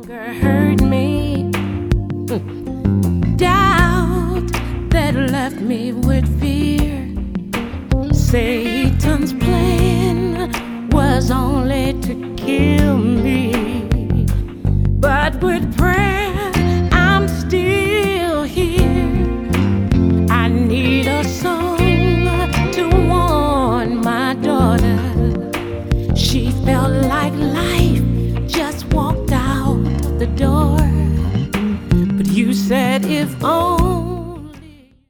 hurt me. Doubt that left me with fear. Satan's plan was only to kill me, but with prayer I'm still here. I need a song to warn my daughter. She felt like life just walked out the door. But you said if only